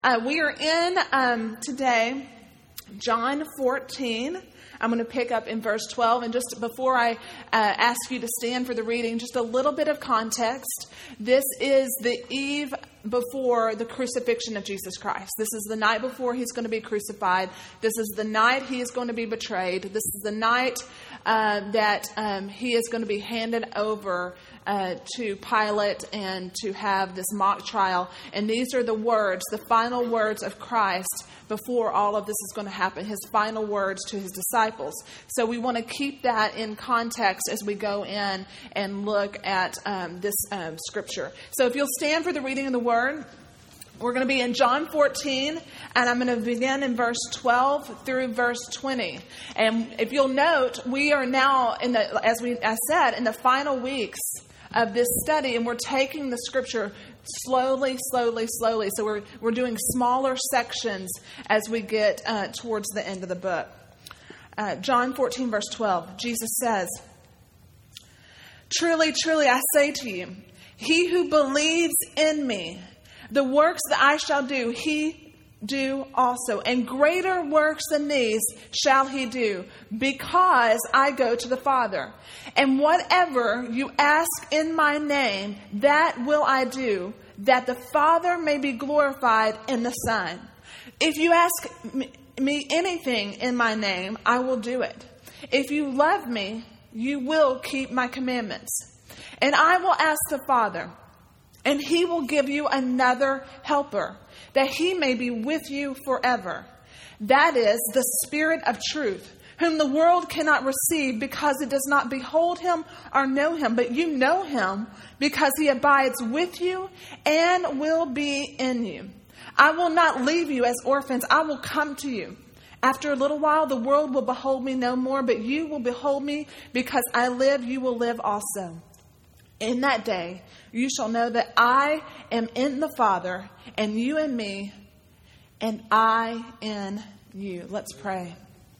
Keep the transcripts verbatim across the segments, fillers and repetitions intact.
Uh, we are in um, today John fourteen. I'm going to pick up in verse twelve. And just before I uh, ask you to stand for the reading, just a little bit of context. This is the eve before the crucifixion of Jesus Christ. This is the night before he's going to be crucified. This is the night he is going to be betrayed. This is the night uh, that um, he is going to be handed over uh, to Pilate and to have this mock trial. And these are the words, the final words of Christ before all of this is going to happen. His final words to his disciples. So we want to keep that in context as we go in and look at um, this um, scripture. So if you'll stand for the reading of the word, we're going to be in John fourteen, and I'm going to begin in verse twelve through verse twenty. And if you'll note, we are now in the, as we I said, in the final weeks of this study, and we're taking the scripture slowly, slowly, slowly. So we're we're doing smaller sections as we get uh, towards the end of the book. Uh, John fourteen, verse twelve, Jesus says, "Truly, truly, I say to you, he who believes in me, the works that I shall do, he do also. And greater works than these shall he do, because I go to the Father. And whatever you ask in my name, that will I do, that the Father may be glorified in the Son. If you ask me anything in my name, I will do it. If you love me, you will keep my commandments. And I will ask the Father, and he will give you another helper, that he may be with you forever. That is the Spirit of truth, whom the world cannot receive because it does not behold him or know him. But you know him because he abides with you and will be in you. I will not leave you as orphans. I will come to you. After a little while, the world will behold me no more, but you will behold me, because I live, you will live also. In that day, you shall know that I am in the Father, and you in me, and I in you." Let's pray.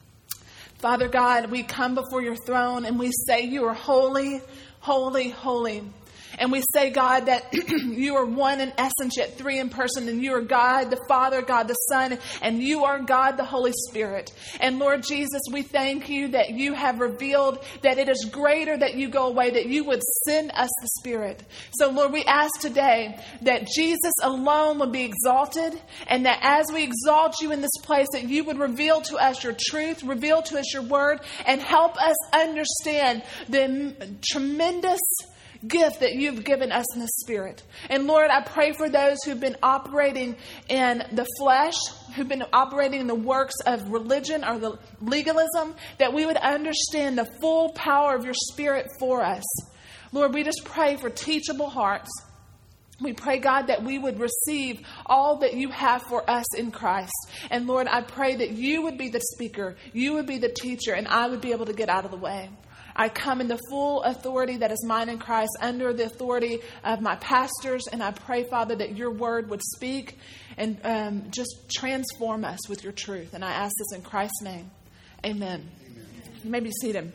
Father God, we come before your throne and we say you are holy, holy, holy. And we say, God, that you are one in essence, yet three in person. And you are God the Father, God the Son, and you are God the Holy Spirit. And Lord Jesus, we thank you that you have revealed that it is greater that you go away, that you would send us the Spirit. So Lord, we ask today that Jesus alone would be exalted, and that as we exalt you in this place, that you would reveal to us your truth, reveal to us your word, and help us understand the tremendous gift that you've given us in the Spirit. And Lord, I pray for those who've been operating in the flesh, who've been operating in the works of religion or the legalism, that we would understand the full power of your Spirit for us. Lord, we just pray for teachable hearts. We pray, God, that we would receive all that you have for us in Christ. And Lord, I pray that you would be the speaker, you would be the teacher, and I would be able to get out of the way. I come in the full authority that is mine in Christ, under the authority of my pastors. And I pray, Father, that your word would speak and um, just transform us with your truth. And I ask this in Christ's name. Amen. Amen. You may be seated.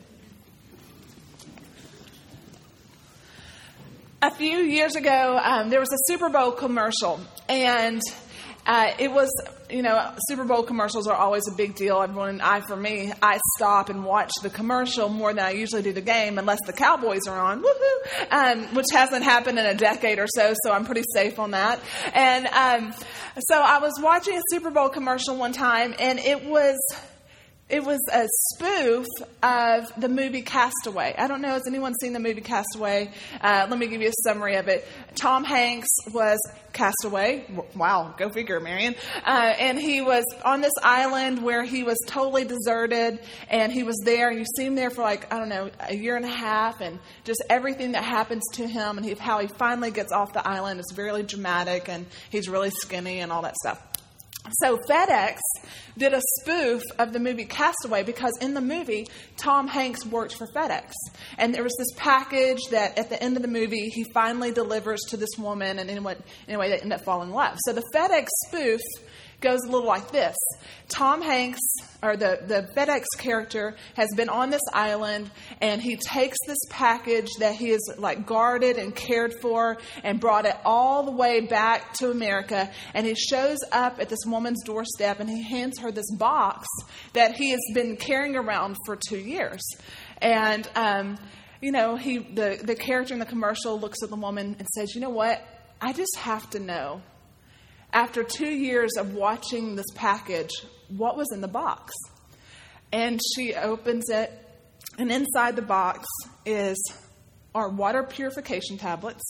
A few years ago, um, there was a Super Bowl commercial, and uh, it was, you know, Super Bowl commercials are always a big deal. Everyone, I, for me, I stop and watch the commercial more than I usually do the game, unless the Cowboys are on, woohoo, um, which hasn't happened in a decade or so, so I'm pretty safe on that. And um, so I was watching a Super Bowl commercial one time, and it was... It was a spoof of the movie Castaway. I don't know, has anyone seen the movie Castaway? Uh, let me give you a summary of it. Tom Hanks was Castaway. Wow, go figure, Marion. Uh, and he was on this island where he was totally deserted, and he was there, and you see him there for like, I don't know, a year and a half, and just everything that happens to him, and he, how he finally gets off the island is really dramatic, and he's really skinny and all that stuff. So FedEx did a spoof of the movie Castaway, because in the movie, Tom Hanks worked for FedEx. And there was this package that at the end of the movie, he finally delivers to this woman. And anyway, anyway they end up falling in love. So the FedEx spoof goes a little like this. Tom Hanks, or the, the FedEx character, has been on this island, and he takes this package that he has like guarded and cared for and brought it all the way back to America. And he shows up at this woman's doorstep, and he hands her this box that he has been carrying around for two years. And, um, you know, he the, the character in the commercial looks at the woman and says, you know what? I just have to know, after two years of watching this package, what was in the box? And she opens it, and inside the box is our water purification tablets,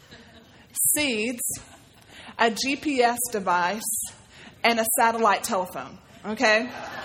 seeds, a G P S device, and a satellite telephone. Okay?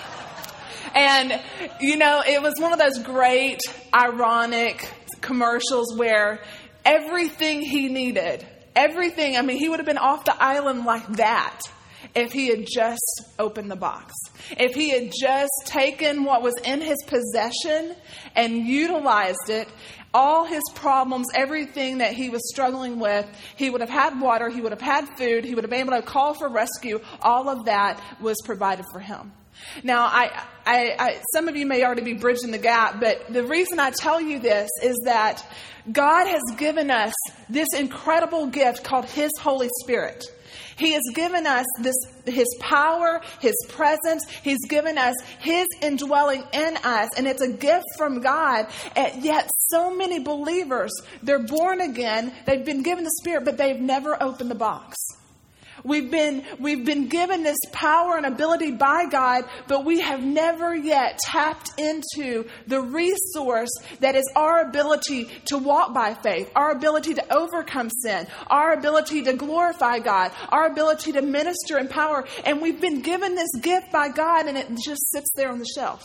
And, you know, it was one of those great, ironic commercials where everything he needed, everything, I mean, he would have been off the island like that if he had just opened the box. If he had just taken what was in his possession and utilized it, all his problems, everything that he was struggling with, he would have had water, he would have had food, he would have been able to call for rescue. All of that was provided for him. Now, I, I, I, some of you may already be bridging the gap, but the reason I tell you this is that God has given us this incredible gift called His Holy Spirit. He has given us this, His power, His presence. He's given us His indwelling in us, and it's a gift from God. And yet so many believers, they're born again, they've been given the Spirit, but they've never opened the box. We've been, we've been given this power and ability by God, but we have never yet tapped into the resource that is our ability to walk by faith, our ability to overcome sin, our ability to glorify God, our ability to minister in power. And we've been given this gift by God, and it just sits there on the shelf.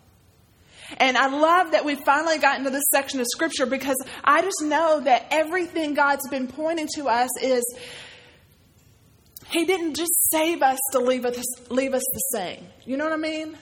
And I love that we finally got into this section of Scripture, because I just know that everything God's been pointing to us is He didn't just save us to leave us, leave us the same. You know what I mean?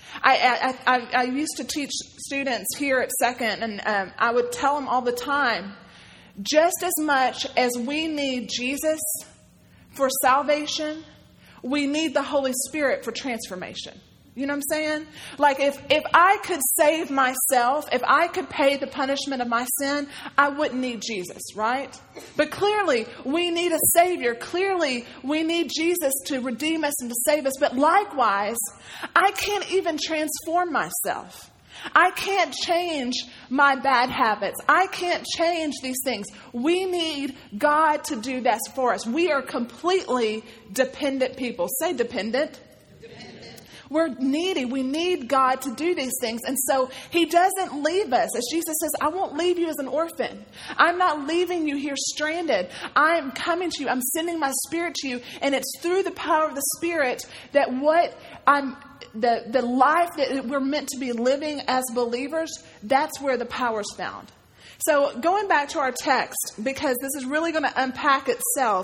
I, I, I, I used to teach students here at Second, and um, I would tell them all the time, just as much as we need Jesus for salvation, we need the Holy Spirit for transformation. You know what I'm saying? Like if, if I could save myself, if I could pay the punishment of my sin, I wouldn't need Jesus, right? But clearly we need a Savior. Clearly we need Jesus to redeem us and to save us. But likewise, I can't even transform myself. I can't change my bad habits. I can't change these things. We need God to do that for us. We are completely dependent people. Say dependent. We're needy. We need God to do these things. And so He doesn't leave us. As Jesus says, I won't leave you as an orphan. I'm not leaving you here stranded. I am coming to you. I'm sending my Spirit to you. And it's through the power of the Spirit that what I'm, the, the life that we're meant to be living as believers, that's where the power is found. So going back to our text, because this is really going to unpack itself,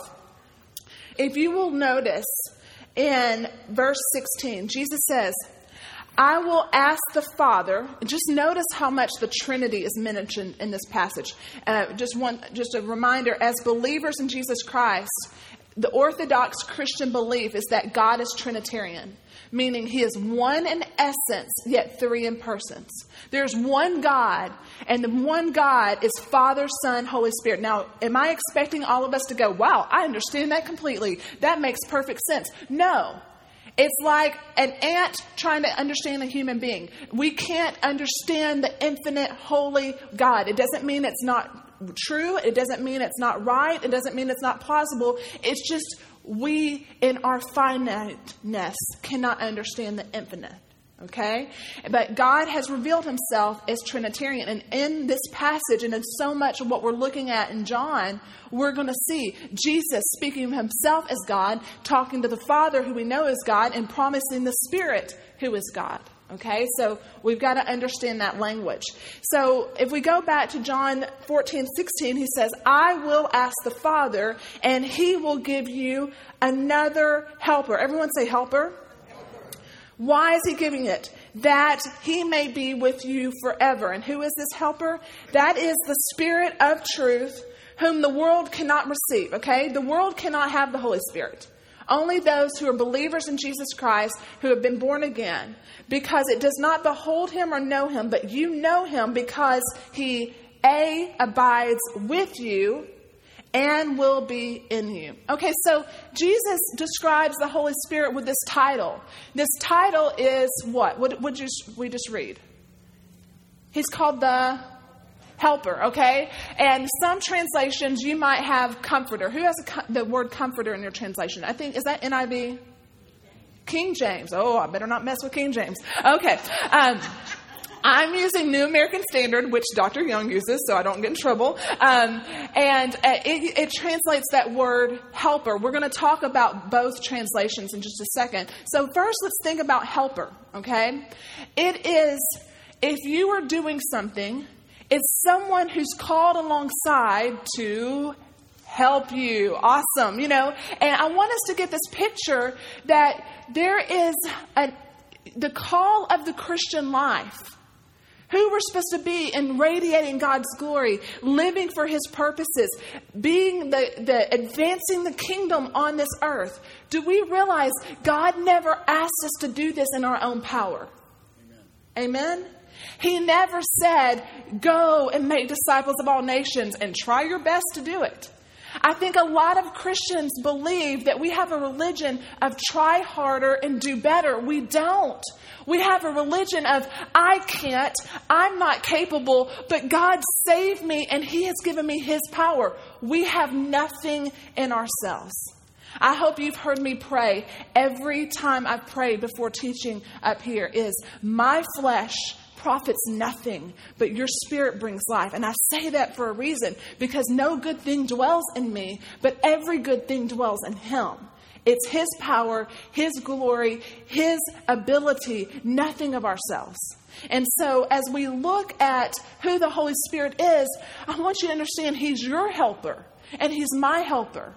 if you will notice, in verse sixteen, Jesus says, I will ask the Father. Just notice how much the Trinity is mentioned in this passage. Uh, just one, just a reminder, as believers in Jesus Christ, the Orthodox Christian belief is that God is Trinitarian, meaning He is one in essence, yet three in persons. There's one God, and the one God is Father, Son, Holy Spirit. Now, am I expecting all of us to go, wow, I understand that completely. That makes perfect sense. No. It's like an ant trying to understand a human being. We can't understand the infinite, holy God. It doesn't mean it's not true. It doesn't mean it's not right. It doesn't mean it's not plausible. It's just we, in our finiteness, cannot understand the infinite. Okay? But God has revealed Himself as Trinitarian. And in this passage, and in so much of what we're looking at in John, we're going to see Jesus speaking of Himself as God, talking to the Father, who we know is God, and promising the Spirit, who is God. Okay, so we've got to understand that language. So if we go back to John fourteen sixteen, He says, I will ask the Father, and He will give you another helper. Everyone say helper. helper. Why is He giving it? That He may be with you forever. And who is this helper? That is the Spirit of truth, whom the world cannot receive. Okay, the world cannot have the Holy Spirit. Only those who are believers in Jesus Christ, who have been born again, because it does not behold him or know him, but you know him because he, A, abides with you and will be in you. Okay, so Jesus describes the Holy Spirit with this title. This title is what? What would you, we just read? He's called the Helper, okay? And some translations you might have Comforter. Who has a, the word Comforter in your translation? I think, is that N I V? King James. Oh, I better not mess with King James. Okay. Um, I'm using New American Standard, which Doctor Young uses, so I don't get in trouble. Um, and uh, it, it translates that word helper. We're going to talk about both translations in just a second. So first, let's think about helper, okay? It is, if you are doing something, it's someone who's called alongside to help you. Awesome. You know, and I want us to get this picture that there is a, the call of the Christian life, who we're supposed to be in radiating God's glory, living for his purposes, being the, the advancing the kingdom on this earth. Do we realize God never asked us to do this in our own power? Amen. Amen? He never said, go and make disciples of all nations and try your best to do it. I think a lot of Christians believe that we have a religion of try harder and do better. We don't. We have a religion of I can't, I'm not capable, but God saved me and he has given me his power. We have nothing in ourselves. I hope you've heard me pray every time I've prayed before teaching up here is my flesh profits nothing, but your spirit brings life. And I say that for a reason, because no good thing dwells in me, but every good thing dwells in him. It's his power, his glory, his ability, nothing of ourselves. And so as we look at who the Holy Spirit is, I want you to understand he's your helper and he's my helper.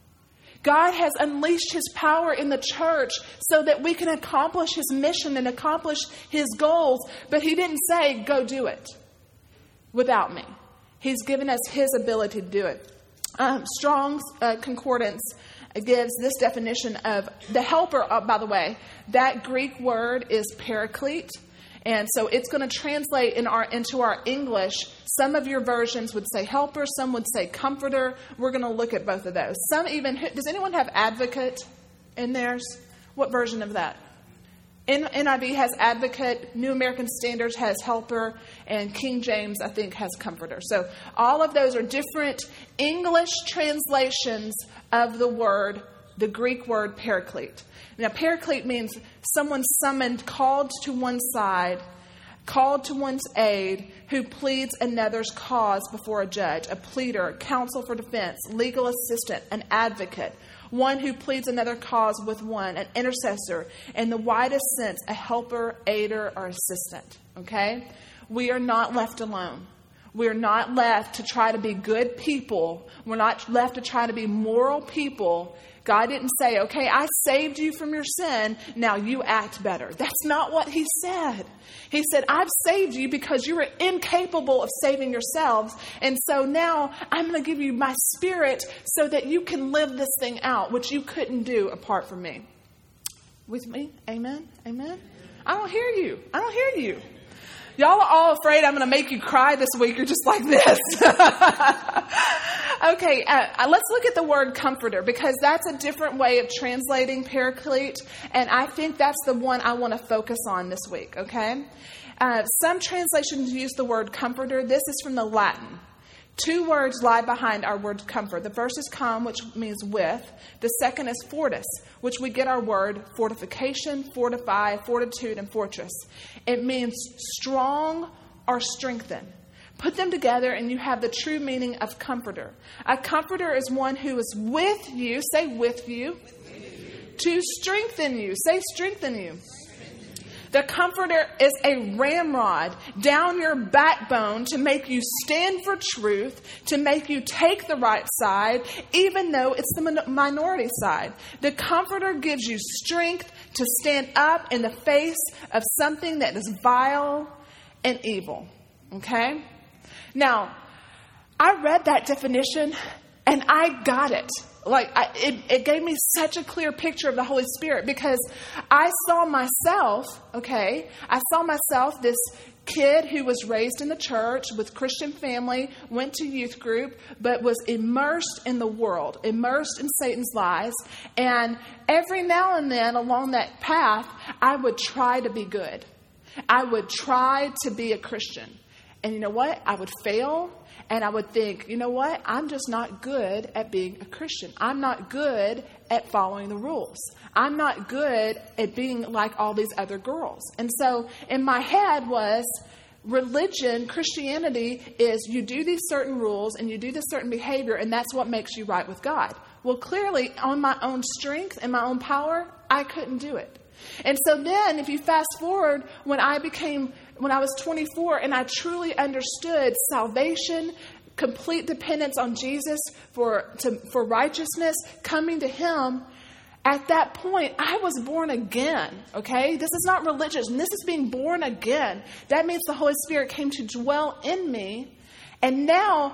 God has unleashed his power in the church so that we can accomplish his mission and accomplish his goals. But he didn't say, go do it without me. He's given us his ability to do it. Um, Strong's uh, Concordance gives this definition of the helper. Uh, by the way, that Greek word is paraclete. And so it's going to translate in our into our English. Some of your versions would say helper. Some would say comforter. We're going to look at both of those. Some even, does anyone have advocate in theirs? What version of that? N I V has advocate. New American Standard has helper. And King James, I think, has comforter. So all of those are different English translations of the word, the Greek word paraclete. Now, paraclete means someone summoned, called to one side, called to one's aid, who pleads another's cause before a judge, a pleader, counsel for defense, legal assistant, an advocate, one who pleads another cause with one, an intercessor, in the widest sense, a helper, aider, or assistant. Okay? We are not left alone. We're not left to try to be good people. We're not left to try to be moral people. God didn't say, okay, I saved you from your sin. Now you act better. That's not what he said. He said, I've saved you because you were incapable of saving yourselves. And so now I'm going to give you my spirit so that you can live this thing out, which you couldn't do apart from me. With me? Amen? Amen? I don't hear you. I don't hear you. Y'all are all afraid I'm going to make you cry this week. You're just like this. Okay, uh, let's look at the word comforter, because that's a different way of translating paraclete. And I think that's the one I want to focus on this week, okay? Uh, some translations use the word comforter. This is from the Latin. Two words lie behind our word comfort. The first is com, which means with. The second is fortis, which we get our word fortification, fortify, fortitude, and fortress. It means strong or strengthen. Put them together and you have the true meaning of comforter. A comforter is one who is with you, say with you, with you. To strengthen you, say strengthen you. The comforter is a ramrod down your backbone to make you stand for truth, to make you take the right side, even though it's the minority side. The comforter gives you strength to stand up in the face of something that is vile and evil. Okay? Now, I read that definition and I got it. like, I, it, it gave me such a clear picture of the Holy Spirit, because I saw myself, okay, I saw myself, this kid who was raised in the church with Christian family, went to youth group, but was immersed in the world, immersed in Satan's lies. And every now and then along that path, I would try to be good. I would try to be a Christian. And you know what? I would fail. And I would think, you know what? I'm just not good at being a Christian. I'm not good at following the rules. I'm not good at being like all these other girls. And so in my head was, religion, Christianity is you do these certain rules and you do this certain behavior, and that's what makes you right with God. Well, clearly, on my own strength and my own power, I couldn't do it. And so then, if you fast forward, when I became, when I was twenty-four, and I truly understood salvation, complete dependence on Jesus for to, for righteousness, coming to Him, at that point, I was born again, okay? This is not religious, and this is being born again. That means the Holy Spirit came to dwell in me, and now,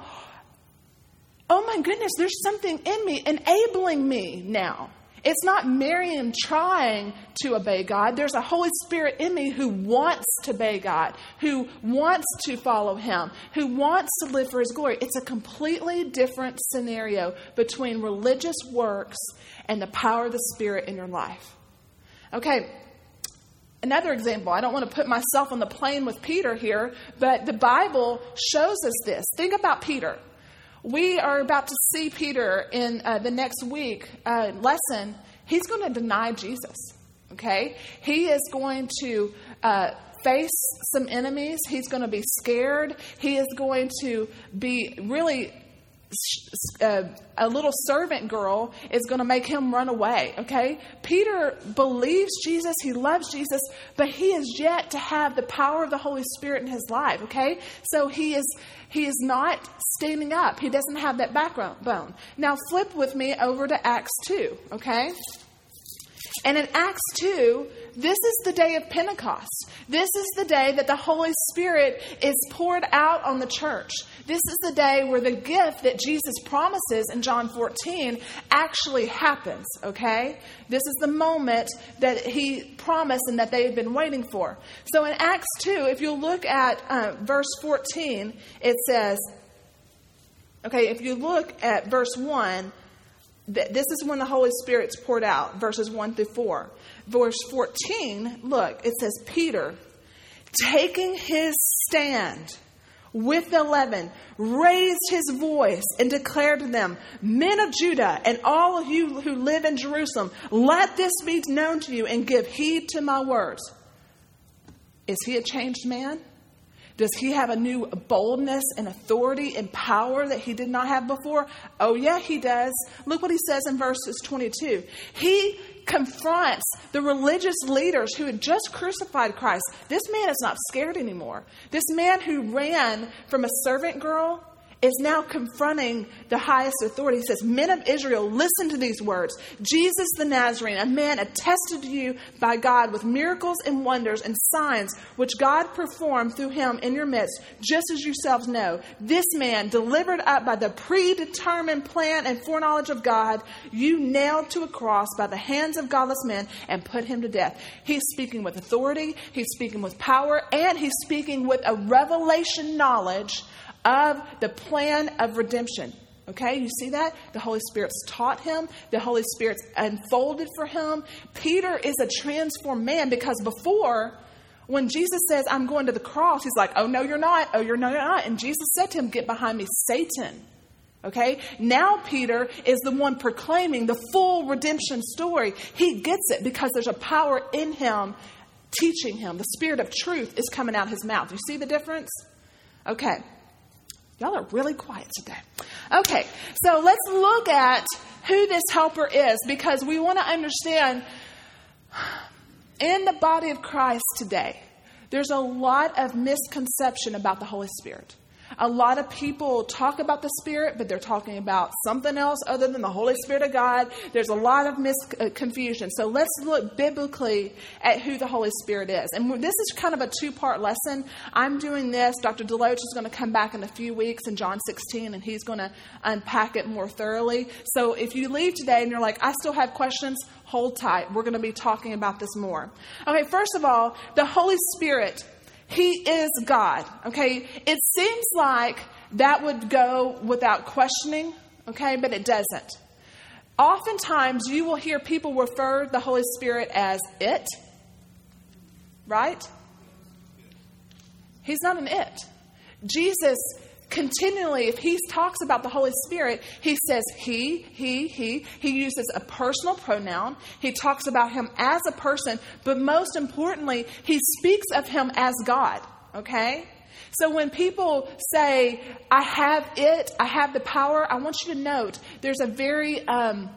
oh my goodness, there's something in me enabling me now. It's not Miriam trying to obey God. There's a Holy Spirit in me who wants to obey God, who wants to follow Him, who wants to live for His glory. It's a completely different scenario between religious works and the power of the Spirit in your life. Okay, another example. I don't want to put myself on the plane with Peter here, but the Bible shows us this. Think about Peter. We are about to see Peter in uh, the next week uh, lesson. He's going to deny Jesus, okay? He is going to uh, face some enemies. He's going to be scared. He is going to be really... Uh, a little servant girl is going to make him run away, okay? Peter believes Jesus. He loves Jesus, but he is yet to have the power of the Holy Spirit in his life, okay? So he is he is not standing up. He doesn't have that backbone. Now flip with me over to Acts two, okay? And in Acts two, this is the day of Pentecost. This is the day that the Holy Spirit is poured out on the church. This is the day where the gift that Jesus promises in John fourteen actually happens, okay? This is the moment that He promised and that they had been waiting for. So in Acts two, if you look at uh, verse fourteen, it says, okay, if you look at verse one, this is when the Holy Spirit's poured out, verses one through four. Verse fourteen, look, it says, Peter, taking his stand with the eleven, raised his voice and declared to them, men of Judah and all of you who live in Jerusalem, let this be known to you and give heed to my words. Is he a changed man? Does he have a new boldness and authority and power that he did not have before? Oh, yeah, he does. Look what he says in verses twenty-two. He confronts the religious leaders who had just crucified Christ. This man is not scared anymore. This man who ran from a servant girl is now confronting the highest authority. He says, men of Israel, listen to these words. Jesus the Nazarene, a man attested to you by God with miracles and wonders and signs which God performed through him in your midst, just as yourselves know. This man, delivered up by the predetermined plan and foreknowledge of God, you nailed to a cross by the hands of godless men and put him to death. He's speaking with authority, he's speaking with power, and he's speaking with a revelation knowledge of the plan of redemption. Okay, you see that? The Holy Spirit's taught him. The Holy Spirit's unfolded for him. Peter is a transformed man, because before, when Jesus says, I'm going to the cross, he's like, oh, no, you're not. Oh, you're no, you're not. And Jesus said to him, get behind me, Satan. Okay, now Peter is the one proclaiming the full redemption story. He gets it because there's a power in him teaching him. The Spirit of truth is coming out his mouth. You see the difference? Okay. Y'all are really quiet today. Okay, so let's look at who this helper is, because we want to understand in the body of Christ today, there's a lot of misconception about the Holy Spirit. A lot of people talk about the Spirit, but they're talking about something else other than the Holy Spirit of God. There's a lot of mis- uh, confusion. So let's look biblically at who the Holy Spirit is. And this is kind of a two-part lesson. I'm doing this. Doctor Deloach is going to come back in a few weeks in John sixteen, and he's going to unpack it more thoroughly. So if you leave today and you're like, I still have questions, hold tight. We're going to be talking about this more. Okay, first of all, the Holy Spirit, He is God, okay? It seems like that would go without questioning, okay? But it doesn't. Oftentimes, you will hear people refer the Holy Spirit as it, right? He's not an it. Jesus continually, if he talks about the Holy Spirit, he says he, he, he. He uses a personal pronoun. He talks about him as a person, but most importantly, he speaks of him as God, okay? So when people say, I have it, I have the power, I want you to note there's a very, um,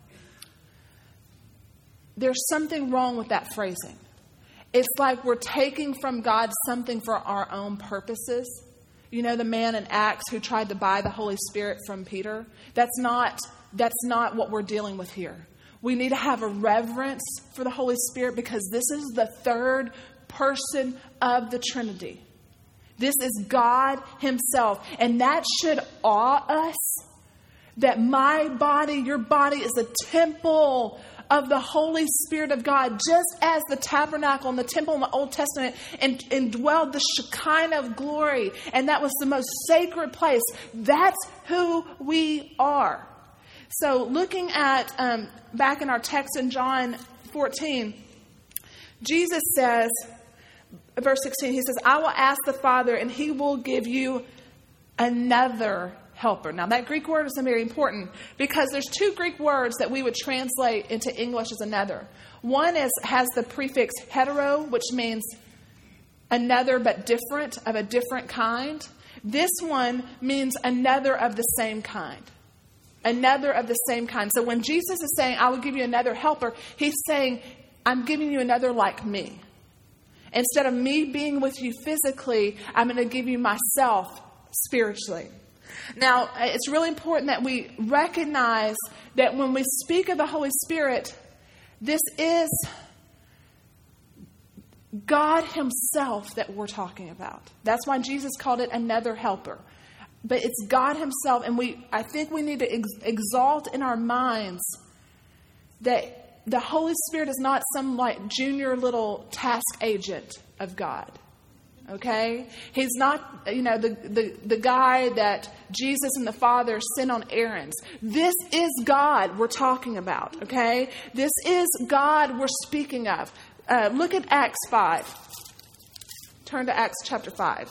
there's something wrong with that phrasing. It's like we're taking from God something for our own purposes. You know, the man in Acts who tried to buy the Holy Spirit from Peter? That's not, that's not what we're dealing with here. We need to have a reverence for the Holy Spirit because this is the third person of the Trinity. This is God himself. And that should awe us that my body, your body is a temple of the Holy Spirit of God, just as the tabernacle and the temple in the Old Testament and, and dwelled the Shekinah of glory. And that was the most sacred place. That's who we are. So looking at, um, back in our text in John fourteen, Jesus says, verse sixteen, he says, I will ask the Father and he will give you another helper. Now that Greek word is very important because there's two Greek words that we would translate into English as another. One is has the prefix hetero, which means another but different, of a different kind. This one means another of the same kind. Another of the same kind. So when Jesus is saying, I will give you another helper, he's saying, I'm giving you another like me. Instead of me being with you physically, I'm going to give you myself spiritually. Now, it's really important that we recognize that when we speak of the Holy Spirit, this is God himself that we're talking about. That's why Jesus called it another helper. But it's God himself, and we I think we need to ex- exalt in our minds that the Holy Spirit is not some like junior little task agent of God. Okay? He's not, you know, the, the, the guy that Jesus and the Father sent on errands. This is God we're talking about. Okay? This is God we're speaking of. Uh, look at Acts five. Turn to Acts chapter five.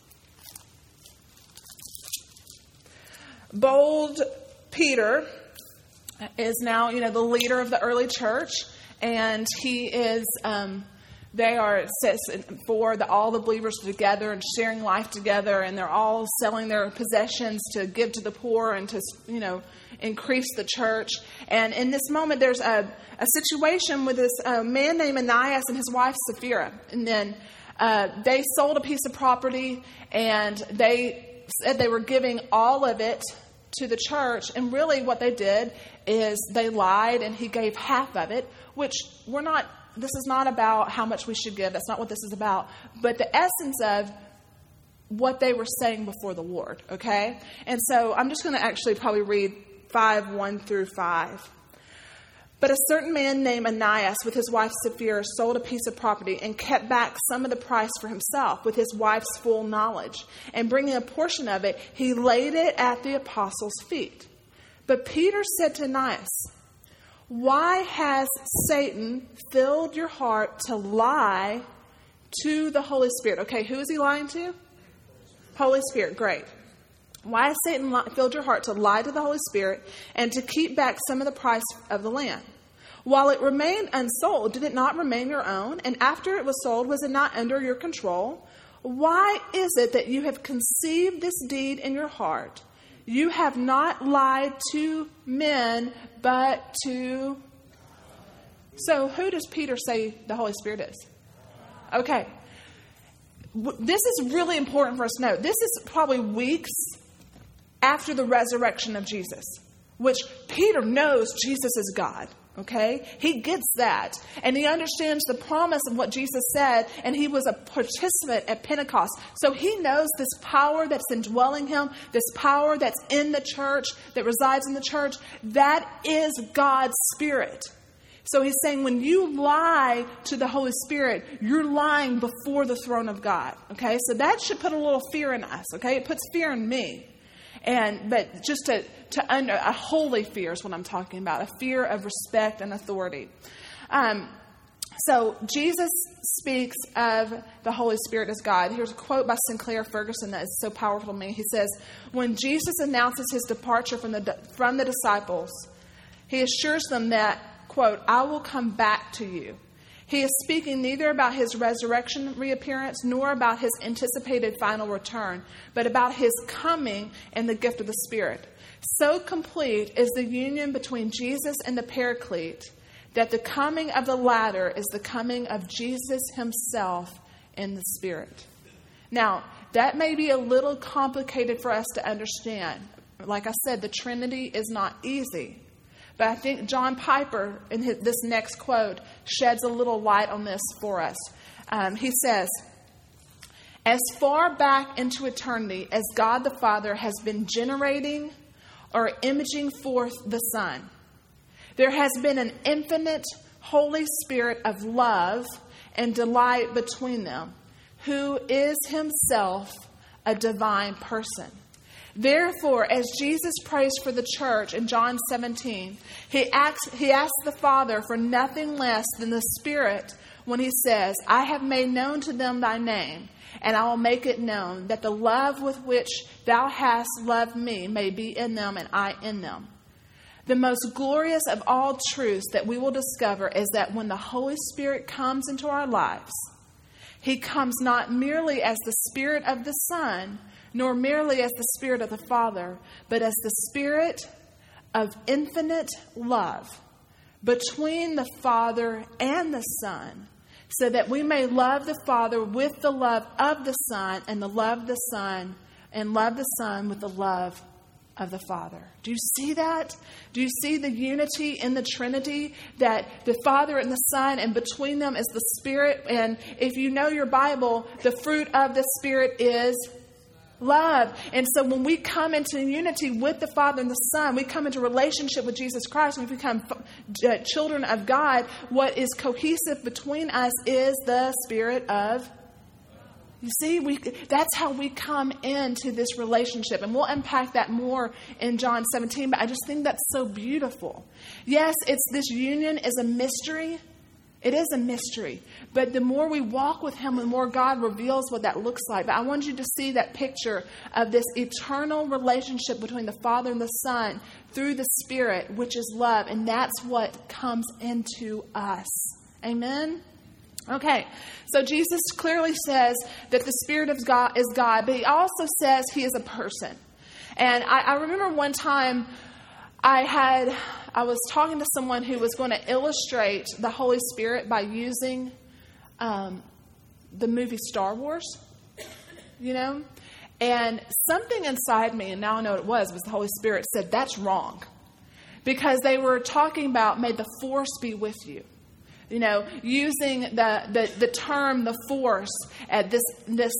Bold Peter is now, you know, the leader of the early church, and he is, um, they are for the, all the believers together and sharing life together, and they're all selling their possessions to give to the poor and to, you know, increase the church. And in this moment, there's a, a situation with this uh, man named Ananias and his wife Sapphira, and then uh, they sold a piece of property, and they said they were giving all of it to the church. And really what they did is they lied, and he gave half of it, which we're not, this is not about how much we should give. That's not what this is about. But the essence of what they were saying before the Lord. Okay. And so I'm just going to actually probably read five, one through five. But a certain man named Ananias with his wife Sapphira sold a piece of property and kept back some of the price for himself with his wife's full knowledge. And bringing a portion of it, he laid it at the apostles' feet. But Peter said to Ananias, why has Satan filled your heart to lie to the Holy Spirit? Okay, who is he lying to? Holy Spirit, great. Why has Satan filled your heart to lie to the Holy Spirit and to keep back some of the price of the land? While it remained unsold, did it not remain your own? And after it was sold, was it not under your control? Why is it that you have conceived this deed in your heart? You have not lied to men, but to... So who does Peter say the Holy Spirit is? Okay. this is really important for us to know. This is probably weeks after the resurrection of Jesus, which Peter knows Jesus is God. Okay? He gets that. And he understands the promise of what Jesus said. And he was a participant at Pentecost. So he knows this power that's indwelling him, this power that's in the church, that resides in the church. That is God's Spirit. So he's saying when you lie to the Holy Spirit, you're lying before the throne of God. Okay? So that should put a little fear in us. Okay? It puts fear in me. And but just to, to under a holy fear is what I'm talking about, a fear of respect and authority. Um, so Jesus speaks of the Holy Spirit as God. Here's a quote by Sinclair Ferguson that is so powerful to me. He says, when Jesus announces his departure from the from the disciples, he assures them that, quote, I will come back to you. He is speaking neither about his resurrection reappearance nor about his anticipated final return, but about his coming and the gift of the Spirit. So complete is the union between Jesus and the Paraclete that the coming of the latter is the coming of Jesus himself in the Spirit. Now, that may be a little complicated for us to understand. Like I said, the Trinity is not easy. But I think John Piper, in his, this next quote, sheds a little light on this for us. Um, he says, as far back into eternity as God the Father has been generating or imaging forth the Son, there has been an infinite Holy Spirit of love and delight between them, who is himself a divine person. Therefore, as Jesus prays for the church in John seventeen, he asks, he asks the Father for nothing less than the Spirit when he says, I have made known to them thy name, and I will make it known, that the love with which thou hast loved me may be in them and I in them. The most glorious of all truths that we will discover is that when the Holy Spirit comes into our lives, he comes not merely as the Spirit of the Son, nor merely as the Spirit of the Father, but as the Spirit of infinite love between the Father and the Son, so that we may love the Father with the love of the Son, and the love of the Son, and love the Son with the love of the Father. Do you see that? Do you see the unity in the Trinity? That the Father and the Son, and between them is the Spirit. And if you know your Bible, the fruit of the Spirit is love. And so when we come into unity with the Father and the Son, we come into relationship with Jesus Christ, we become uh, children of God. What is cohesive between us is the Spirit of, you see, we that's how we come into this relationship. And we'll unpack that more in John seventeen, but I just think that's so beautiful. Yes, it's this union is a mystery. It is a mystery. But the more we walk with him, the more God reveals what that looks like. But I want you to see that picture of this eternal relationship between the Father and the Son through the Spirit, which is love. And that's what comes into us. Amen? Okay. So Jesus clearly says that the Spirit of God is God, but he also says he is a person. And I, I remember one time I had... I was talking to someone who was going to illustrate the Holy Spirit by using um, the movie Star Wars, you know, and something inside me, and now I know what it was, was the Holy Spirit said, that's wrong, because they were talking about, may the force be with you, you know, using the, the, the term, the force, at this, this,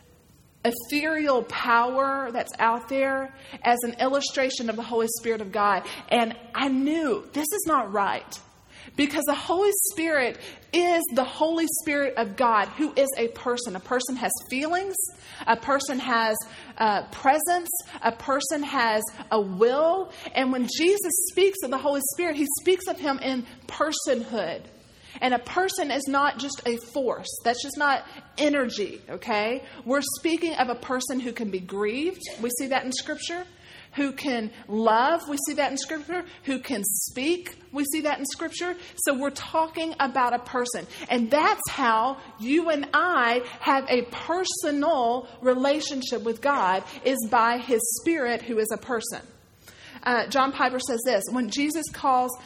ethereal power that's out there as an illustration of the Holy Spirit of God. And I knew this is not right, because the Holy Spirit is the Holy Spirit of God, who is a person. A person has feelings. A person has uh, presence. A person has a will. And when Jesus speaks of the Holy Spirit, he speaks of him in personhood. And a person is not just a force. That's just not energy, okay? We're speaking of a person who can be grieved. We see that in Scripture. Who can love. We see that in Scripture. Who can speak. We see that in Scripture. So we're talking about a person. And that's how you and I have a personal relationship with God, is by his Spirit, who is a person. Uh, John Piper says this, when Jesus calls...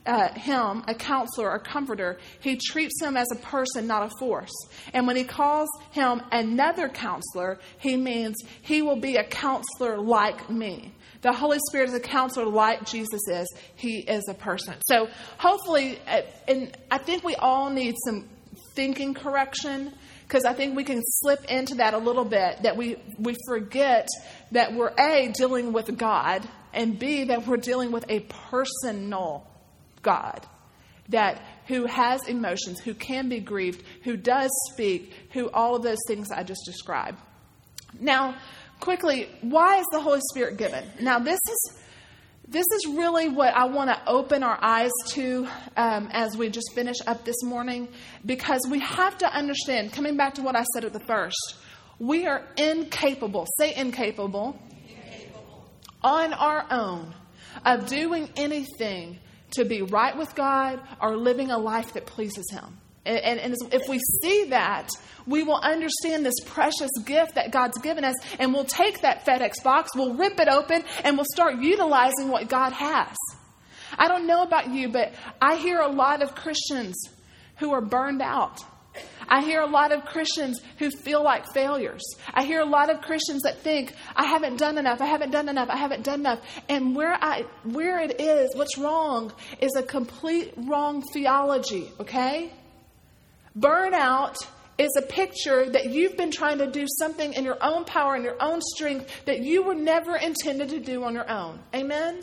uh, him a counselor or comforter, he treats him as a person, not a force. And when he calls him another counselor, he means he will be a counselor like me. The Holy Spirit is a counselor like Jesus is. He is a person. So hopefully, and I think we all need some thinking correction, because I think we can slip into that a little bit, that we, we forget that we're A, dealing with God, and B, that we're dealing with a personal God, that who has emotions, who can be grieved, who does speak, who all of those things I just described. Now, quickly, why is the Holy Spirit given? Now, this is this is really what I want to open our eyes to um, as we just finish up this morning, because we have to understand, coming back to what I said at the first, we are incapable, say incapable, incapable. on our own of doing anything to be right with God or living a life that pleases Him. And, and if we see that, we will understand this precious gift that God's given us, and we'll take that FedEx box, we'll rip it open, and we'll start utilizing what God has. I don't know about you, but I hear a lot of Christians who are burned out. I hear a lot of Christians who feel like failures. I hear a lot of Christians that think, I haven't done enough, I haven't done enough, I haven't done enough. And where I where it is, what's wrong is a complete wrong theology, okay? Burnout is a picture that you've been trying to do something in your own power and your own strength that you were never intended to do on your own. Amen?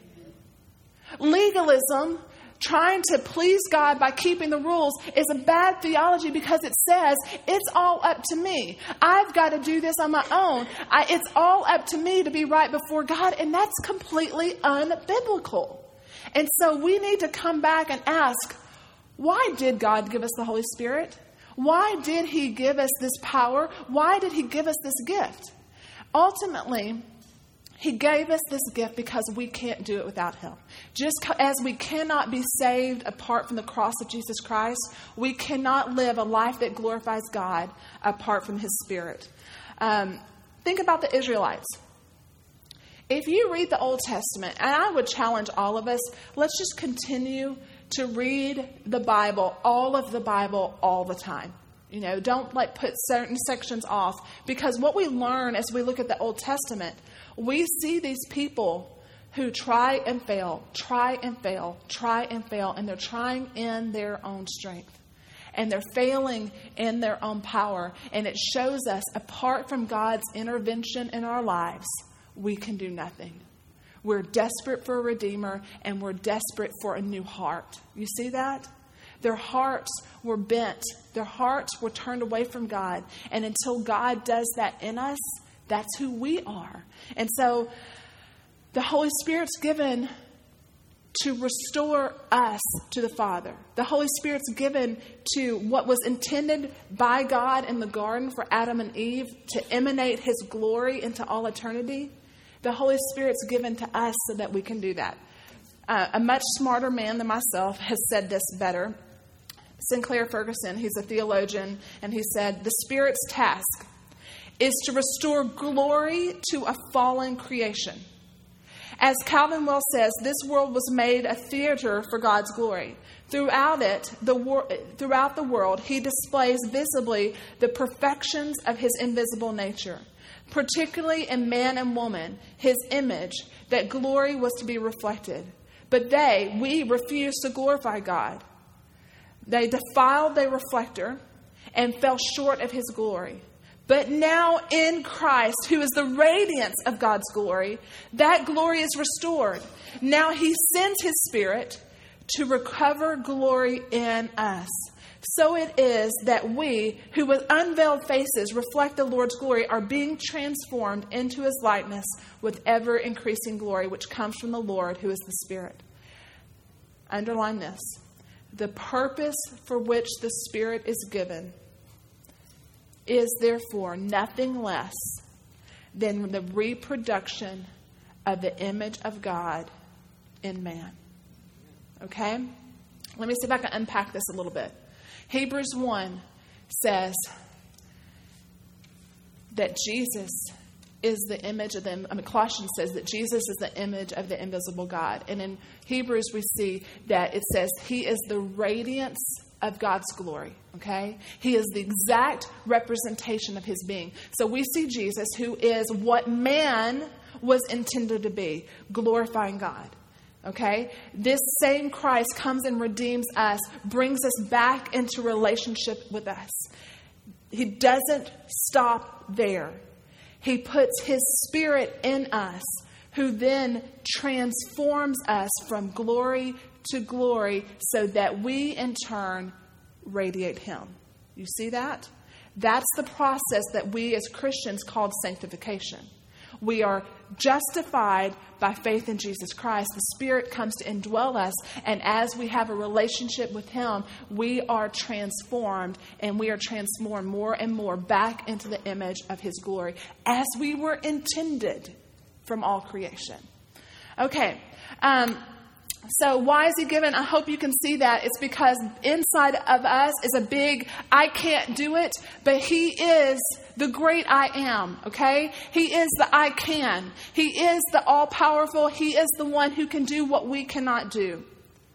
Legalism, trying to please God by keeping the rules, is a bad theology, because it says it's all up to me. I've got to do this on my own. I, it's all up to me to be right before God, and that's completely unbiblical. And so we need to come back and ask, why did God give us the Holy Spirit? Why did He give us this power? Why did He give us this gift? Ultimately, He gave us this gift because we can't do it without Him. Just as we cannot be saved apart from the cross of Jesus Christ, we cannot live a life that glorifies God apart from His Spirit. Um, think about the Israelites. If you read the Old Testament, and I would challenge all of us, let's just continue to read the Bible, all of the Bible, all the time. You know, don't like put certain sections off, because what we learn as we look at the Old Testament, we see these people who try and fail, try and fail, try and fail, and they're trying in their own strength. And they're failing in their own power. And it shows us, apart from God's intervention in our lives, we can do nothing. We're desperate for a Redeemer, and we're desperate for a new heart. You see that? Their hearts were bent. Their hearts were turned away from God. And until God does that in us, that's who we are. And so the Holy Spirit's given to restore us to the Father. The Holy Spirit's given to what was intended by God in the garden for Adam and Eve, to emanate His glory into all eternity. The Holy Spirit's given to us so that we can do that. Uh, a much smarter man than myself has said this better. Sinclair Ferguson, he's a theologian, and he said, the Spirit's task is to restore glory to a fallen creation. As Calvin Wells says, this world was made a theater for God's glory. Throughout it, the wor- throughout the world, He displays visibly the perfections of His invisible nature. Particularly in man and woman, His image, that glory was to be reflected. But they, we, refused to glorify God. They defiled their reflector and fell short of His glory. But now in Christ, who is the radiance of God's glory, that glory is restored. Now He sends His Spirit to recover glory in us. So it is that we, who with unveiled faces reflect the Lord's glory, are being transformed into His likeness with ever-increasing glory, which comes from the Lord, who is the Spirit. Underline this. The purpose for which the Spirit is given is therefore nothing less than the reproduction of the image of God in man. Okay? Let me see if I can unpack this a little bit. Hebrews one says that Jesus is the image of them. I mean, Colossians says that Jesus is the image of the invisible God. And in Hebrews, we see that it says he is the radiance of God's glory. Okay? He is the exact representation of his being. So we see Jesus, who is what man was intended to be, glorifying God. Okay? This same Christ comes and redeems us, brings us back into relationship with us. He doesn't stop there. He puts his spirit in us, who then transforms us from glory to glory so that we in turn radiate him. You see that? That's the process that we as Christians called sanctification. We are justified by faith in Jesus Christ. The Spirit comes to indwell us. And as we have a relationship with him, we are transformed, and we are transformed more and more back into the image of his glory as we were intended from all creation. Okay. Um, So why is he given? I hope you can see that. It's because inside of us is a big, I can't do it, but he is the great I am, okay? He is the I can. He is the all-powerful. He is the one who can do what we cannot do.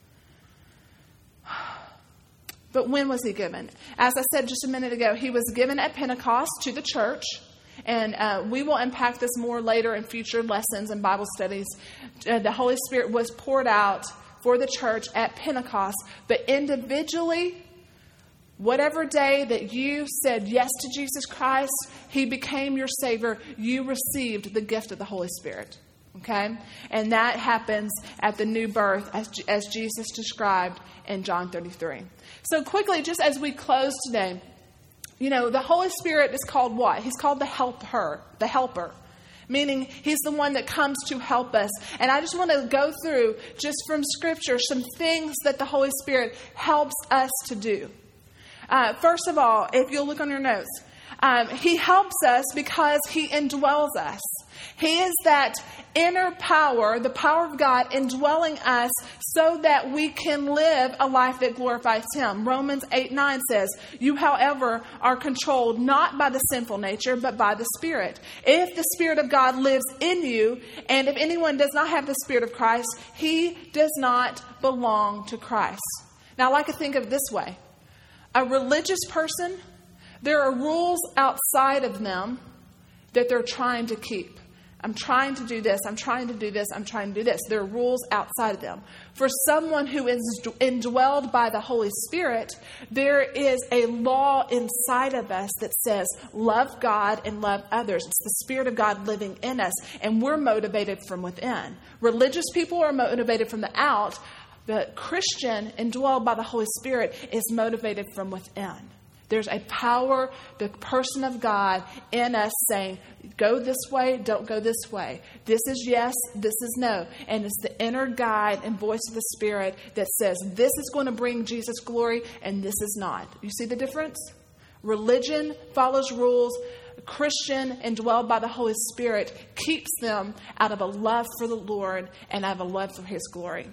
But when was he given? As I said just a minute ago, he was given at Pentecost to the church. And uh, we will unpack this more later in future lessons and Bible studies. Uh, the Holy Spirit was poured out for the church at Pentecost. But individually, whatever day that you said yes to Jesus Christ, he became your Savior, you received the gift of the Holy Spirit. Okay? And that happens at the new birth as, as Jesus described in John thirty-three. So quickly, just as we close today, you know, the Holy Spirit is called what? He's called the helper, the helper, meaning he's the one that comes to help us. And I just want to go through, just from Scripture, some things that the Holy Spirit helps us to do. Uh, first of all, if you'll look on your notes, um, he helps us because he indwells us. He is that inner power, the power of God indwelling us so that we can live a life that glorifies him. Romans eight nine says, you, however, are controlled not by the sinful nature, but by the Spirit. If the Spirit of God lives in you, and if anyone does not have the Spirit of Christ, he does not belong to Christ. Now, I like to think of it this way. A religious person, there are rules outside of them that they're trying to keep. I'm trying to do this. I'm trying to do this. I'm trying to do this. There are rules outside of them. For someone who is indwelled by the Holy Spirit, there is a law inside of us that says, love God and love others. It's the Spirit of God living in us, and we're motivated from within. Religious people are motivated from the out. The Christian indwelled by the Holy Spirit is motivated from within. There's a power, the person of God in us saying, go this way, don't go this way. This is yes, this is no. And it's the inner guide and voice of the Spirit that says, this is going to bring Jesus glory and this is not. You see the difference? Religion follows rules. Christian, indwelled by the Holy Spirit, keeps them out of a love for the Lord and out of a love for his glory.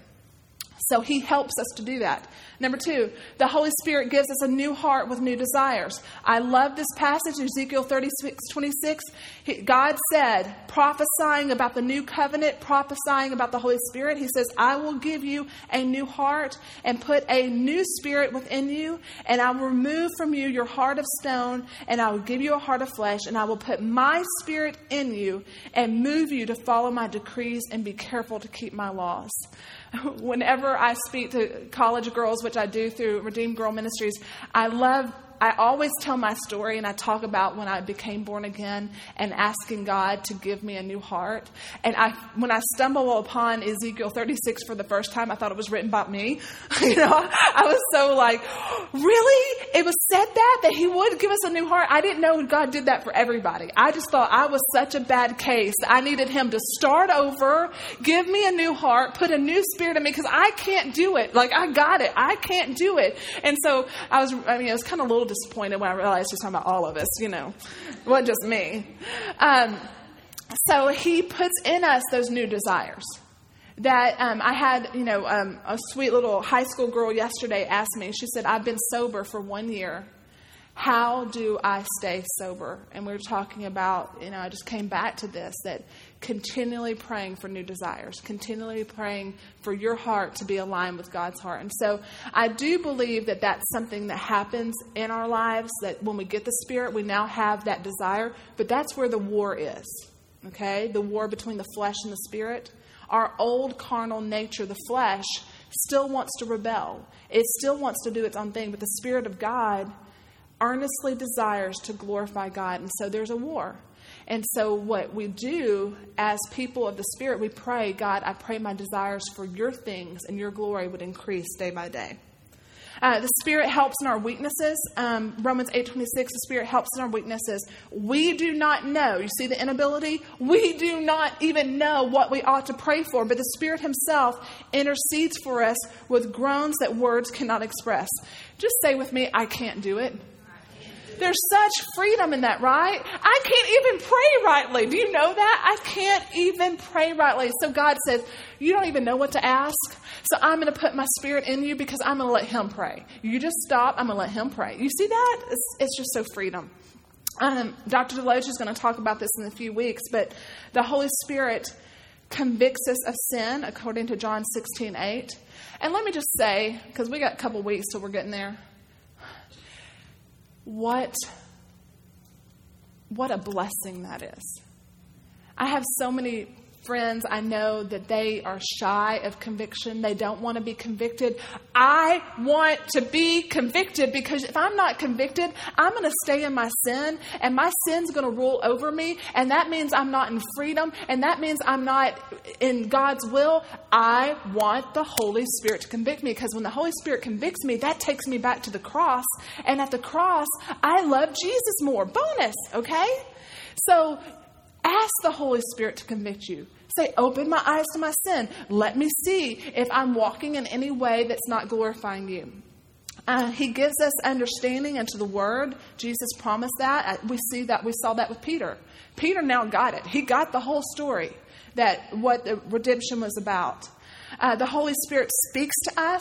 So he helps us to do that. Number two, the Holy Spirit gives us a new heart with new desires. I love this passage, Ezekiel thirty-six twenty-six. God said, prophesying about the new covenant, prophesying about the Holy Spirit, he says, I will give you a new heart and put a new spirit within you, and I will remove from you your heart of stone, and I will give you a heart of flesh, and I will put my spirit in you and move you to follow my decrees and be careful to keep my laws. Whenever I speak to college girls, which I do through Redeemed Girl Ministries, I love, I always tell my story, and I talk about when I became born again and asking God to give me a new heart. And I, when I stumble upon Ezekiel thirty-six for the first time, I thought it was written about me. You know, I was so like, really? It was said that, that he would give us a new heart? I didn't know God did that for everybody. I just thought I was such a bad case. I needed him to start over, give me a new heart, put a new spirit in me, because I can't do it. Like, I got it. I can't do it. And so I was, I mean, I was kind of a little disappointed when I realized he was talking about all of us, you know. It wasn't just me. Um, so he puts in us those new desires. That um, I had, you know, um, a sweet little high school girl yesterday asked me, she said, I've been sober for one year. How do I stay sober? And we were talking about, you know, I just came back to this, that continually praying for new desires, continually praying for your heart to be aligned with God's heart. And so I do believe that that's something that happens in our lives, that when we get the Spirit, we now have that desire. But that's where the war is, okay? The war between the flesh and the Spirit. Our old carnal nature, the flesh, still wants to rebel. It still wants to do its own thing. But the Spirit of God earnestly desires to glorify God. And so there's a war. And so what we do as people of the Spirit, we pray, God, I pray my desires for your things and your glory would increase day by day. Uh, the Spirit helps in our weaknesses. Um, Romans eight twenty-six, the Spirit helps in our weaknesses. We do not know. You see the inability? We do not even know what we ought to pray for. But the Spirit himself intercedes for us with groans that words cannot express. Just say with me, I can't do it. There's such freedom in that, right? I can't even pray rightly. Do you know that? I can't even pray rightly. So God says, you don't even know what to ask. So I'm going to put my Spirit in you because I'm going to let him pray. You just stop. I'm going to let him pray. You see that? It's, it's just so freedom. Um, Doctor Deloach is going to talk about this in a few weeks, but the Holy Spirit convicts us of sin according to John sixteen eight. And let me just say, because we got a couple weeks till we're getting there. What, what a blessing that is. I have so many friends I know that they are shy of conviction. They don't want to be convicted. I want to be convicted because if I'm not convicted, I'm going to stay in my sin and my sin's going to rule over me. And that means I'm not in freedom. And that means I'm not in God's will. I want the Holy Spirit to convict me because when the Holy Spirit convicts me, that takes me back to the cross. And at the cross, I love Jesus more. Bonus. Okay. So ask the Holy Spirit to convict you. Say, open my eyes to my sin. Let me see if I'm walking in any way that's not glorifying you. Uh, he gives us understanding into the Word. Jesus promised that. We see that. We saw that with Peter. Peter now got it. He got the whole story, that what the redemption was about. Uh, the Holy Spirit speaks to us.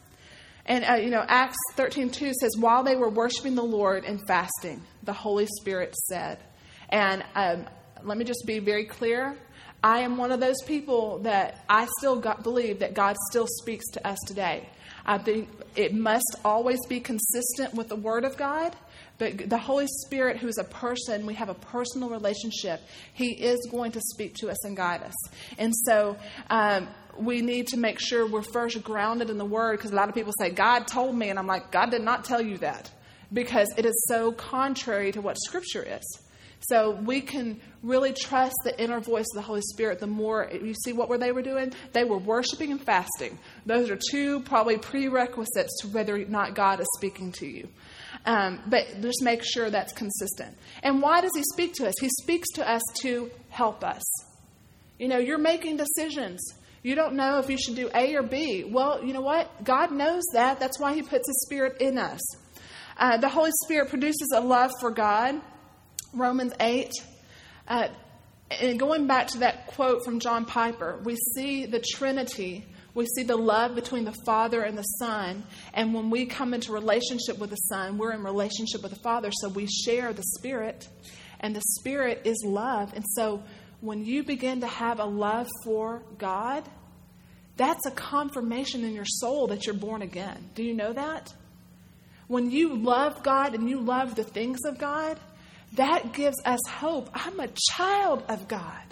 And, uh, you know, Acts thirteen two says, while they were worshiping the Lord and fasting, the Holy Spirit said. And um, let me just be very clear. I am one of those people that I still got, believe that God still speaks to us today. I think it must always be consistent with the Word of God. But the Holy Spirit, who is a person, we have a personal relationship. He is going to speak to us and guide us. And so um, we need to make sure we're first grounded in the Word. Because a lot of people say, God told me. And I'm like, God did not tell you that. Because it is so contrary to what Scripture is. So we can really trust the inner voice of the Holy Spirit. The more, you see what were they were doing? They were worshiping and fasting. Those are two probably prerequisites to whether or not God is speaking to you. Um, but just make sure that's consistent. And why does he speak to us? He speaks to us to help us. You know, you're making decisions. You don't know if you should do A or B. Well, you know what? God knows that. That's why he puts his Spirit in us. Uh, the Holy Spirit produces a love for God. Romans eight, uh, and going back to that quote from John Piper, we see the Trinity. We see the love between the Father and the Son. And when we come into relationship with the Son, we're in relationship with the Father. So we share the Spirit. And the Spirit is love. And so when you begin to have a love for God, that's a confirmation in your soul that you're born again. Do you know that? When you love God and you love the things of God, that gives us hope. I'm a child of God.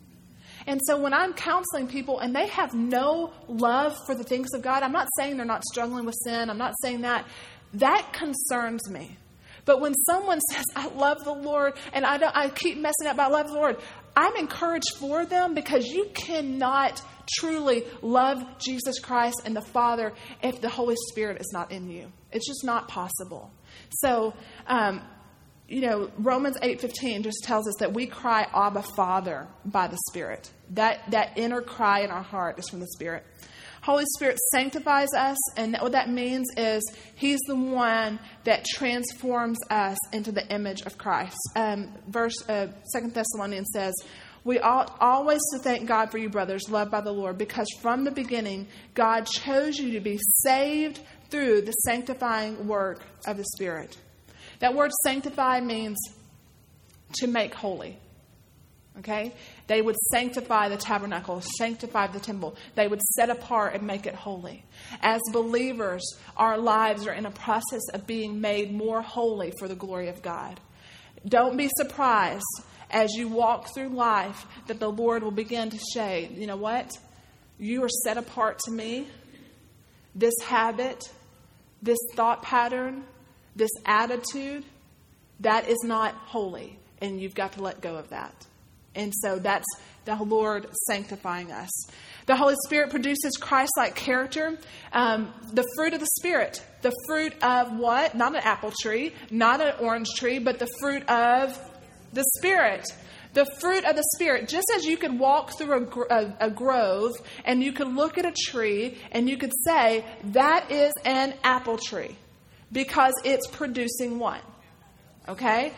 And so when I'm counseling people and they have no love for the things of God, I'm not saying they're not struggling with sin. I'm not saying that. That concerns me. But when someone says, I love the Lord and I don't, I keep messing up, but I love the Lord, I'm encouraged for them because you cannot truly love Jesus Christ and the Father if the Holy Spirit is not in you. It's just not possible. So, um, You know, Romans eight fifteen just tells us that we cry, Abba, Father, by the Spirit. That that inner cry in our heart is from the Spirit. Holy Spirit sanctifies us, and what that means is he's the one that transforms us into the image of Christ. Um, verse uh, Second Thessalonians says, we ought always to thank God for you, brothers, loved by the Lord, because from the beginning, God chose you to be saved through the sanctifying work of the Spirit. That word sanctify means to make holy. Okay? They would sanctify the tabernacle, sanctify the temple. They would set apart and make it holy. As believers, our lives are in a process of being made more holy for the glory of God. Don't be surprised as you walk through life that the Lord will begin to say, you know what? You are set apart to me. This habit, this thought pattern, this attitude, that is not holy. And you've got to let go of that. And so that's the Lord sanctifying us. The Holy Spirit produces Christ-like character. Um, the fruit of the Spirit. The fruit of what? Not an apple tree, not an orange tree, but the fruit of the Spirit. The fruit of the Spirit. Just as you could walk through a, a, a grove and you could look at a tree and you could say, that is an apple tree. Because it's producing what? Okay?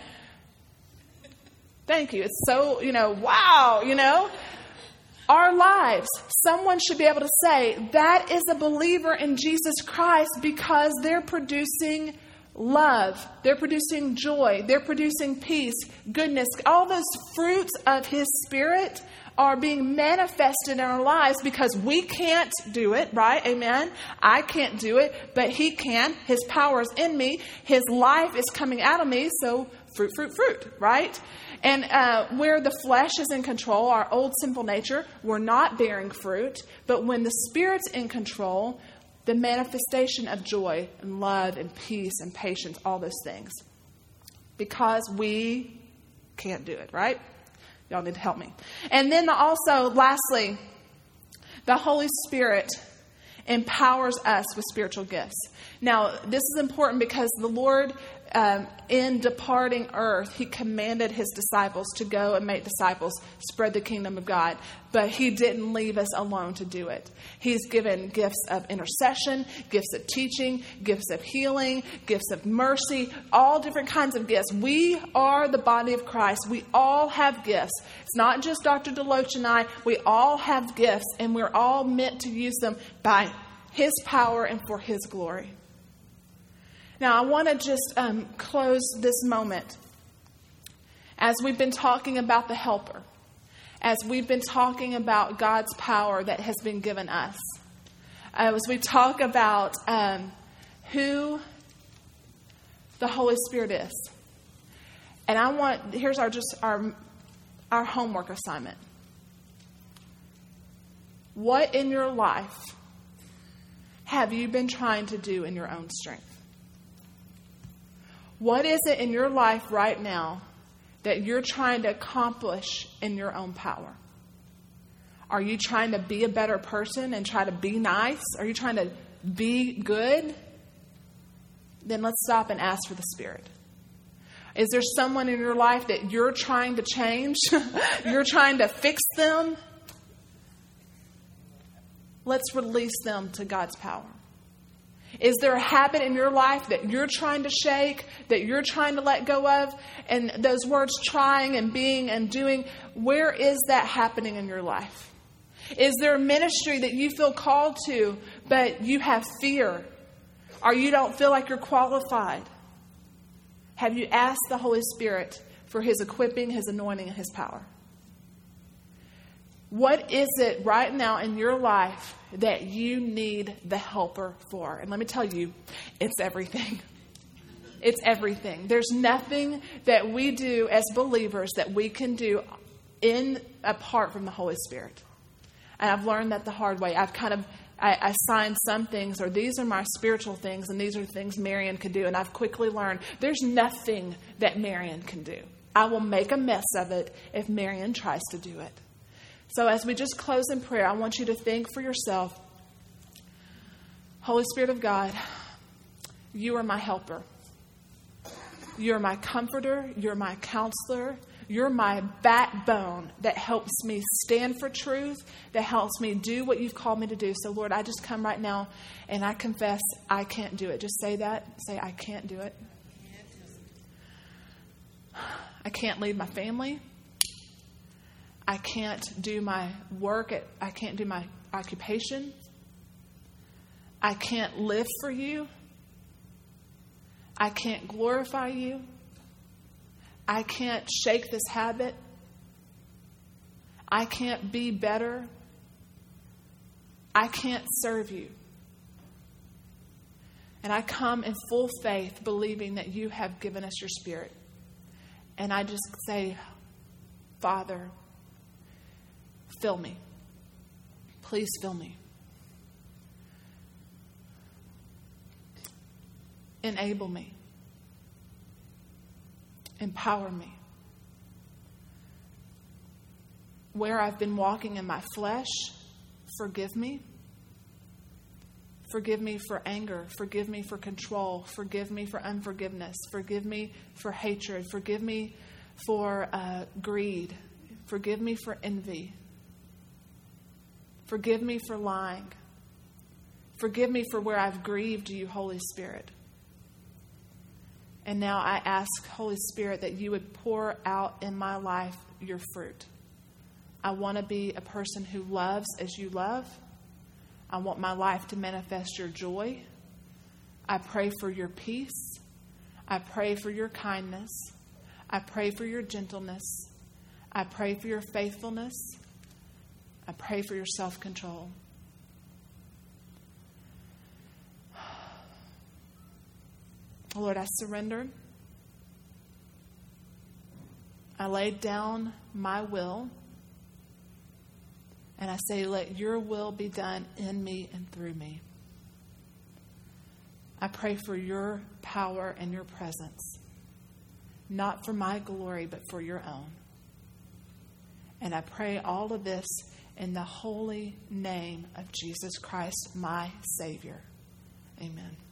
Thank you. It's so, you know, wow, you know. Our lives, someone should be able to say, that is a believer in Jesus Christ because they're producing love. They're producing joy. They're producing peace, goodness. All those fruits of His Spirit are being manifested in our lives because we can't do it, right? Amen. I can't do it, but He can. His power is in me. His life is coming out of me. So fruit, fruit, fruit, right? And uh, where the flesh is in control, our old sinful nature, we're not bearing fruit. But when the Spirit's in control, the manifestation of joy and love and peace and patience, all those things. Because we can't do it, right? Y'all need to help me. And then also, lastly, the Holy Spirit empowers us with spiritual gifts. Now, this is important because the Lord, um, in departing earth, He commanded His disciples to go and make disciples, spread the kingdom of God. But He didn't leave us alone to do it. He's given gifts of intercession, gifts of teaching, gifts of healing, gifts of mercy, all different kinds of gifts. We are the body of Christ. We all have gifts. It's not just Doctor Deloach and I. We all have gifts, and we're all meant to use them by His power and for His glory. Now, I want to just um, close this moment as we've been talking about the helper, as we've been talking about God's power that has been given us, as we talk about um, who the Holy Spirit is. And I want, here's our just our our homework assignment. What in your life have you been trying to do in your own strength? What is it in your life right now that you're trying to accomplish in your own power? Are you trying to be a better person and try to be nice? Are you trying to be good? Then let's stop and ask for the Spirit. Is there someone in your life that you're trying to change? You're trying to fix them? Let's release them to God's power. Is there a habit in your life that you're trying to shake, that you're trying to let go of? And those words trying and being and doing, where is that happening in your life? Is there a ministry that you feel called to, but you have fear, or you don't feel like you're qualified? Have you asked the Holy Spirit for His equipping, His anointing, and His power? What is it right now in your life that you need the helper for? And let me tell you, it's everything. It's everything. There's nothing that we do as believers that we can do in apart from the Holy Spirit. And I've learned that the hard way. I've kind of I assigned some things, or these are my spiritual things, and these are things Marion could do. And I've quickly learned there's nothing that Marion can do. I will make a mess of it if Marion tries to do it. So as we just close in prayer, I want you to think for yourself, Holy Spirit of God, you are my helper. You're my comforter. You're my counselor. You're my backbone that helps me stand for truth, that helps me do what you've called me to do. So, Lord, I just come right now and I confess I can't do it. Just say that. Say, I can't do it. I can't lead my family. I can't do my work. At, I can't do my occupation. I can't live for you. I can't glorify you. I can't shake this habit. I can't be better. I can't serve you. And I come in full faith, believing that you have given us your Spirit. And I just say, Father, fill me. Please fill me. Enable me. Empower me. Where I've been walking in my flesh, forgive me. Forgive me for anger. Forgive me for control. Forgive me for unforgiveness. Forgive me for hatred. Forgive me for uh, greed. Forgive me for envy. Forgive me for lying. Forgive me for where I've grieved you, Holy Spirit. And now I ask, Holy Spirit, that you would pour out in my life your fruit. I want to be a person who loves as you love. I want my life to manifest your joy. I pray for your peace. I pray for your kindness. I pray for your gentleness. I pray for your faithfulness. I pray for your self-control. Lord, I surrendered. I laid down my will. And I say, let your will be done in me and through me. I pray for your power and your presence. Not for my glory, but for your own. And I pray all of this in the holy name of Jesus Christ, my Savior. Amen.